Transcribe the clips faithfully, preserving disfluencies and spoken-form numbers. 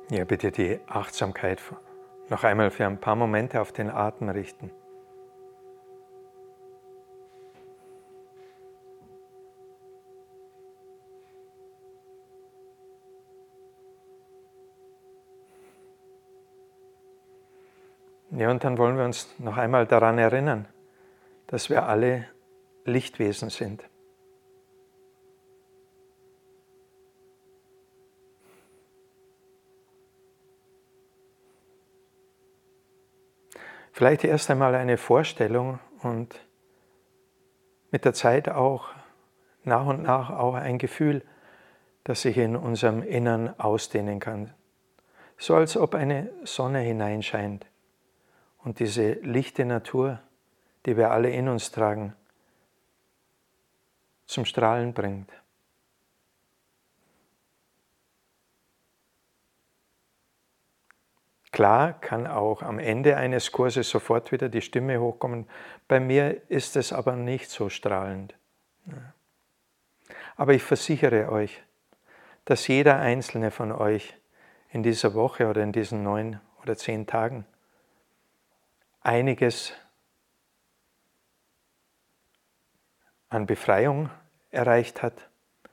Ja, bitte die Achtsamkeit noch einmal für ein paar Momente auf den Atem richten. Ja, und dann wollen wir uns noch einmal daran erinnern, dass wir alle Lichtwesen sind. Vielleicht erst einmal eine Vorstellung und mit der Zeit auch nach und nach auch ein Gefühl, das sich in unserem Innern ausdehnen kann. So als ob eine Sonne hineinscheint und diese lichte Natur, die wir alle in uns tragen, zum Strahlen bringt. Klar kann auch am Ende eines Kurses sofort wieder die Stimme hochkommen. Bei mir ist es aber nicht so strahlend. Aber ich versichere euch, dass jeder einzelne von euch in dieser Woche oder in diesen neun oder zehn Tagen einiges an Befreiung erreicht hat,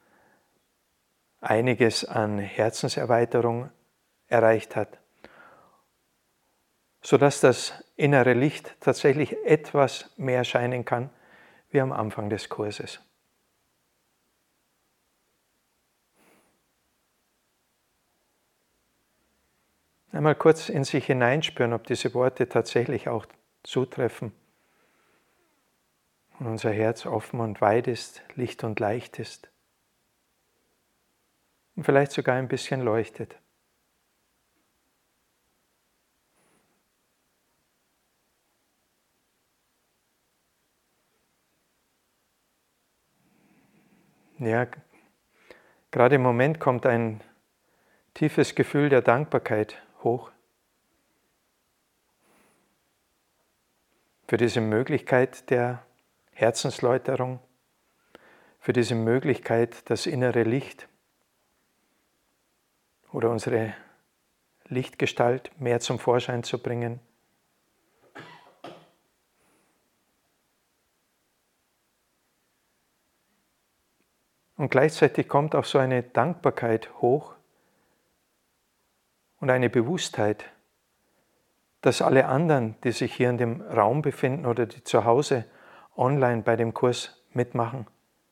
einiges an Herzenserweiterung erreicht hat, sodass das innere Licht tatsächlich etwas mehr scheinen kann wie am Anfang des Kurses. Einmal kurz in sich hineinspüren, ob diese Worte tatsächlich auch zutreffen und unser Herz offen und weit ist, licht und leicht ist und vielleicht sogar ein bisschen leuchtet. Ja, gerade im Moment kommt ein tiefes Gefühl der Dankbarkeit hoch für diese Möglichkeit der Herzensläuterung, für diese Möglichkeit, das innere Licht oder unsere Lichtgestalt mehr zum Vorschein zu bringen. Und gleichzeitig kommt auch so eine Dankbarkeit hoch und eine Bewusstheit, dass alle anderen, die sich hier in dem Raum befinden oder die zu Hause online bei dem Kurs mitmachen,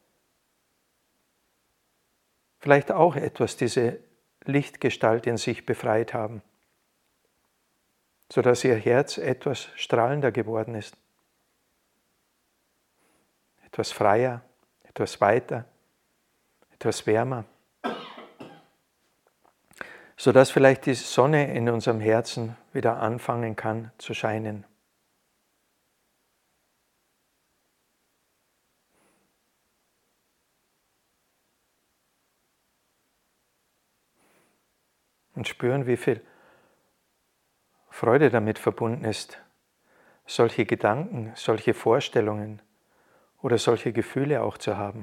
vielleicht auch etwas diese Lichtgestalt in sich befreit haben, sodass ihr Herz etwas strahlender geworden ist, etwas freier, etwas weiter, etwas wärmer, sodass vielleicht die Sonne in unserem Herzen wieder anfangen kann zu scheinen. Und spüren, wie viel Freude damit verbunden ist, solche Gedanken, solche Vorstellungen oder solche Gefühle auch zu haben.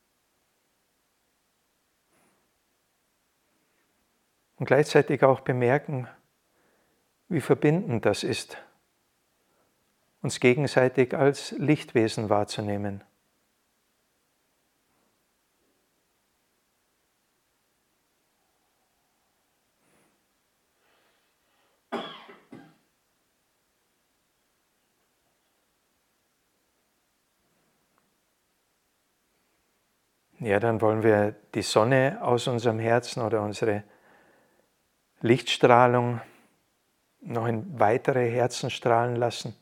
Und gleichzeitig auch bemerken, wie verbindend das ist, uns gegenseitig als Lichtwesen wahrzunehmen. Ja, dann wollen wir die Sonne aus unserem Herzen oder unsere Lichtstrahlung noch in weitere Herzen strahlen lassen.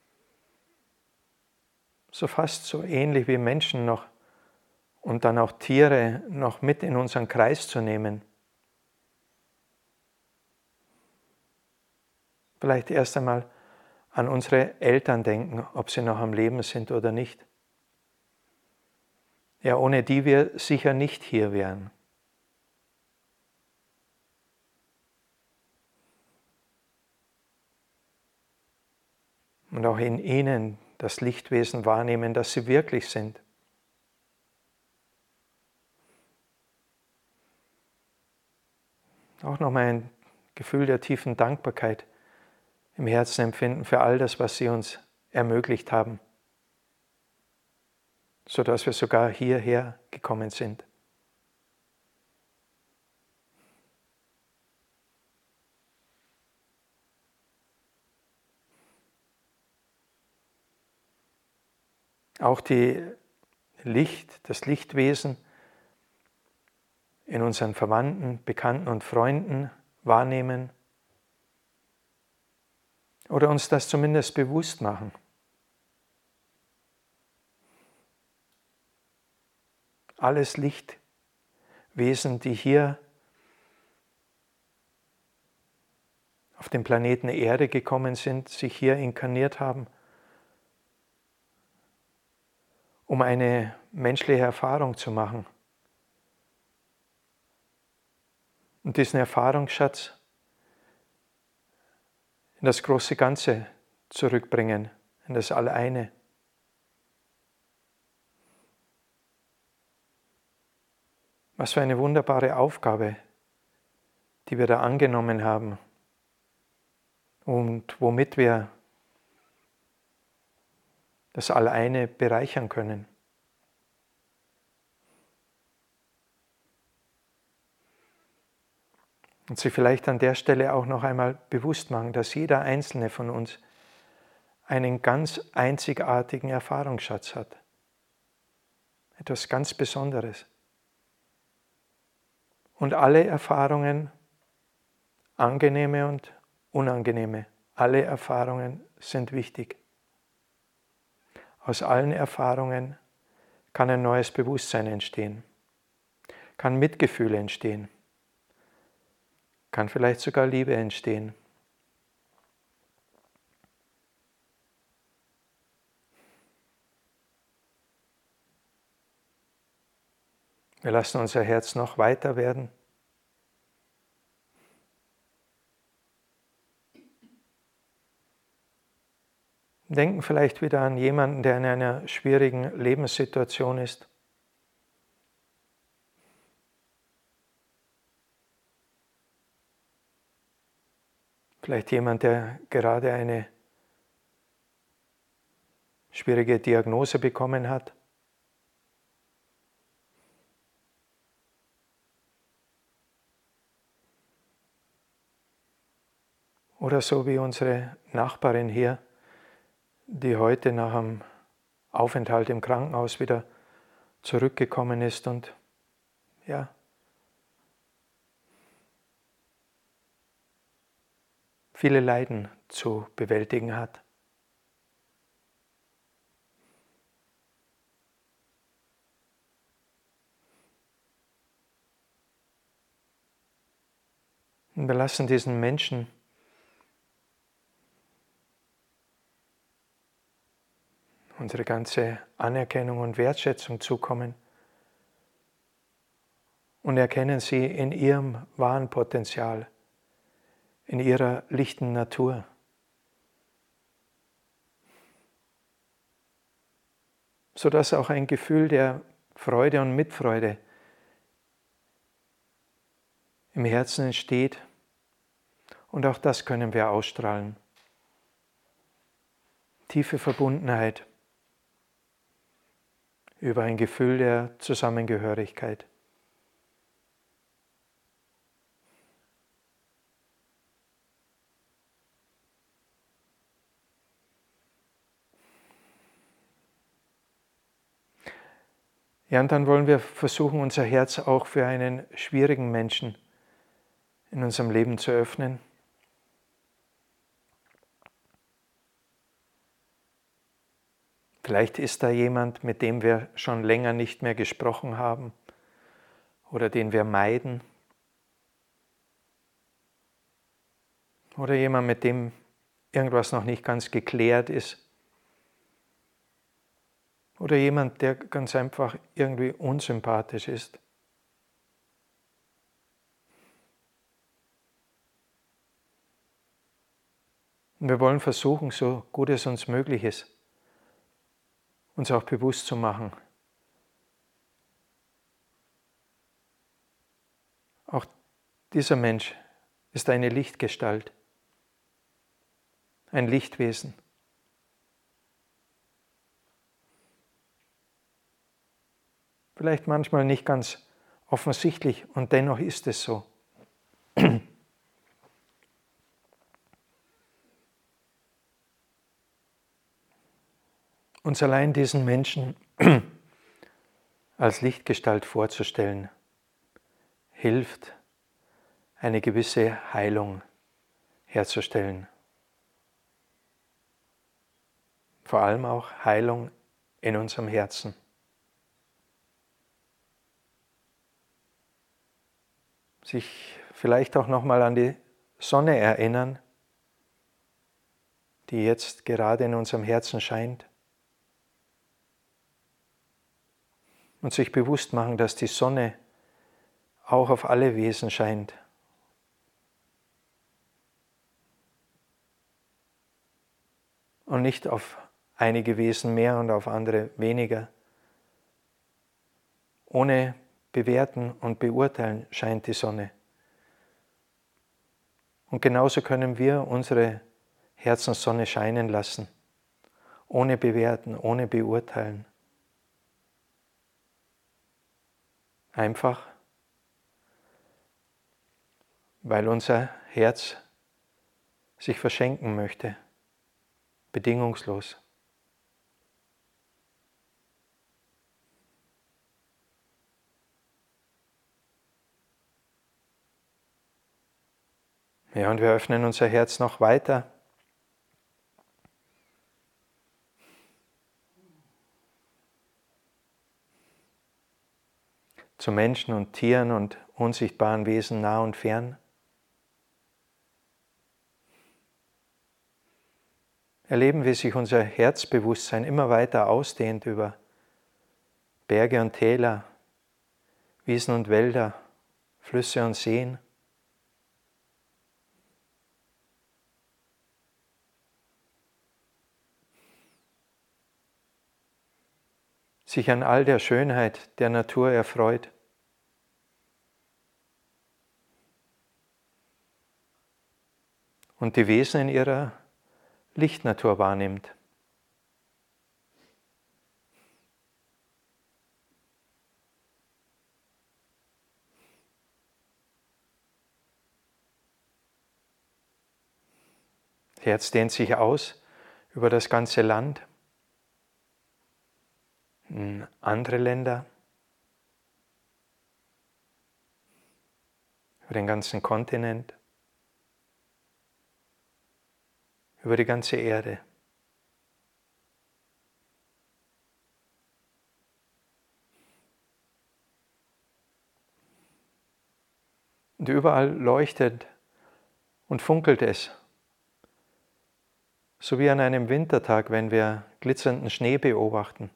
So fast so ähnlich wie Menschen noch und dann auch Tiere noch mit in unseren Kreis zu nehmen. Vielleicht erst einmal an unsere Eltern denken, ob sie noch am Leben sind oder nicht. Ja, ohne die wir sicher nicht hier wären. Und auch in ihnen das Lichtwesen wahrnehmen, das sie wirklich sind. Auch nochmal ein Gefühl der tiefen Dankbarkeit im Herzen empfinden für all das, was sie uns ermöglicht haben, sodass wir sogar hierher gekommen sind. Auch die Licht, das Lichtwesen in unseren Verwandten, Bekannten und Freunden wahrnehmen oder uns das zumindest bewusst machen. Alles Lichtwesen, die hier auf den Planeten Erde gekommen sind, sich hier inkarniert haben, um eine menschliche Erfahrung zu machen. Und diesen Erfahrungsschatz in das große Ganze zurückbringen, in das Alleine. Was für eine wunderbare Aufgabe, die wir da angenommen haben und womit wir das Alleine bereichern können. Und sich vielleicht an der Stelle auch noch einmal bewusst machen, dass jeder Einzelne von uns einen ganz einzigartigen Erfahrungsschatz hat. Etwas ganz Besonderes. Und alle Erfahrungen, angenehme und unangenehme, alle Erfahrungen sind wichtig. Aus allen Erfahrungen kann ein neues Bewusstsein entstehen, kann Mitgefühl entstehen, kann vielleicht sogar Liebe entstehen. Wir lassen unser Herz noch weiter werden. Denken vielleicht wieder an jemanden, der in einer schwierigen Lebenssituation ist. Vielleicht jemand, der gerade eine schwierige Diagnose bekommen hat. Oder so wie unsere Nachbarin hier, die heute nach einem Aufenthalt im Krankenhaus wieder zurückgekommen ist und ja, viele Leiden zu bewältigen hat. Und wir lassen diesen Menschen unsere ganze Anerkennung und Wertschätzung zukommen und erkennen sie in ihrem wahren Potenzial, in ihrer lichten Natur. Sodass auch ein Gefühl der Freude und Mitfreude im Herzen entsteht und auch das können wir ausstrahlen. Tiefe Verbundenheit über ein Gefühl der Zusammengehörigkeit. Ja, und dann wollen wir versuchen, unser Herz auch für einen schwierigen Menschen in unserem Leben zu öffnen. Vielleicht ist da jemand, mit dem wir schon länger nicht mehr gesprochen haben oder den wir meiden. Oder jemand, mit dem irgendwas noch nicht ganz geklärt ist. Oder jemand, der ganz einfach irgendwie unsympathisch ist. Und wir wollen versuchen, so gut es uns möglich ist, uns auch bewusst zu machen. Auch dieser Mensch ist eine Lichtgestalt, ein Lichtwesen. Vielleicht manchmal nicht ganz offensichtlich und dennoch ist es so. Uns allein diesen Menschen als Lichtgestalt vorzustellen, hilft, eine gewisse Heilung herzustellen. Vor allem auch Heilung in unserem Herzen. Sich vielleicht auch nochmal an die Sonne erinnern, die jetzt gerade in unserem Herzen scheint. Und sich bewusst machen, dass die Sonne auch auf alle Wesen scheint. Und nicht auf einige Wesen mehr und auf andere weniger. Ohne bewerten und beurteilen scheint die Sonne. Und genauso können wir unsere Herzenssonne scheinen lassen. Ohne bewerten, ohne beurteilen. Einfach, weil unser Herz sich verschenken möchte, bedingungslos. Ja, und wir öffnen unser Herz noch weiter. Zu Menschen und Tieren und unsichtbaren Wesen nah und fern. Erleben, wie sich unser Herzbewusstsein immer weiter ausdehnt über Berge und Täler, Wiesen und Wälder, Flüsse und Seen. Sich an all der Schönheit der Natur erfreut. Und die Wesen in ihrer Lichtnatur wahrnimmt. Das Herz dehnt sich aus über das ganze Land, in andere Länder, über den ganzen Kontinent, über die ganze Erde. Und überall leuchtet und funkelt es. So wie an einem Wintertag, wenn wir glitzernden Schnee beobachten.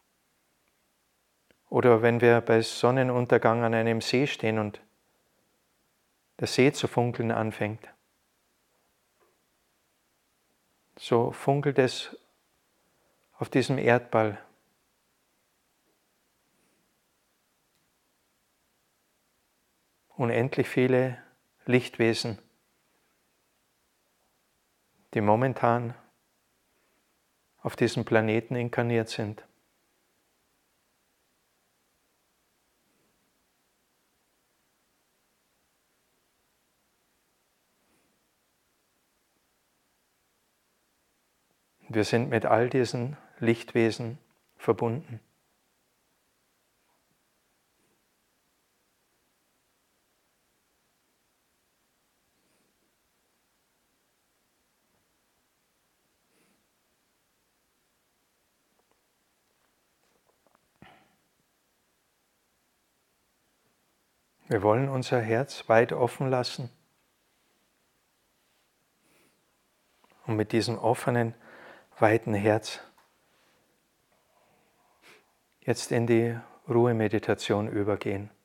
Oder wenn wir bei Sonnenuntergang an einem See stehen und der See zu funkeln anfängt. So funkelt es auf diesem Erdball. Unendlich viele Lichtwesen, die momentan auf diesem Planeten inkarniert sind. Wir sind mit all diesen Lichtwesen verbunden. Wir wollen unser Herz weit offen lassen und mit diesem offenen, weiten Herz jetzt in die Ruhemeditation übergehen.